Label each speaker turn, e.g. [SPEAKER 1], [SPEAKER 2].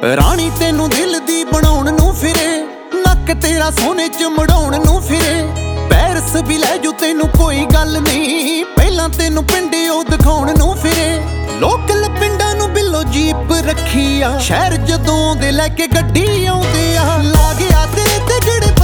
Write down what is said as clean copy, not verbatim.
[SPEAKER 1] ਰਾਣੀ ਤੈਨੂੰ ਦਿਲ ਦੀ ਬਣਾਉਣ ਨੂੰ ਫਿਰੇ, ਨੱਕ ਤੇਰਾ ਸੋਨੇ ਚ ਮੜਾਉਣ ਨੂੰ ਫਿਰੇ। ਪੈਰਸ ਵੀ ਲੈ ਜੂ ਤੈਨੂੰ ਕੋਈ ਗੱਲ ਨਹੀਂ, ਪਹਿਲਾਂ ਤੈਨੂੰ ਪਿੰਡਿਓ ਦਿਖਾਉਣ ਨੂੰ ਫਿਰੇ। ਲੋਕਲ ਪਿੰਡਾਂ ਨੂੰ ਬਿੱਲੋ ਜੀਪ ਰੱਖੀ ਆ, ਸ਼ਹਿਰ ਜਦੋਂ ਦੇ ਲੈ ਕੇ ਗੱਡੀ ਆਉਂਦੇ ਆ। ਲਾ ਗਿਆ ਤੇਰੇ ਤੇ ਜਿਹੜੇ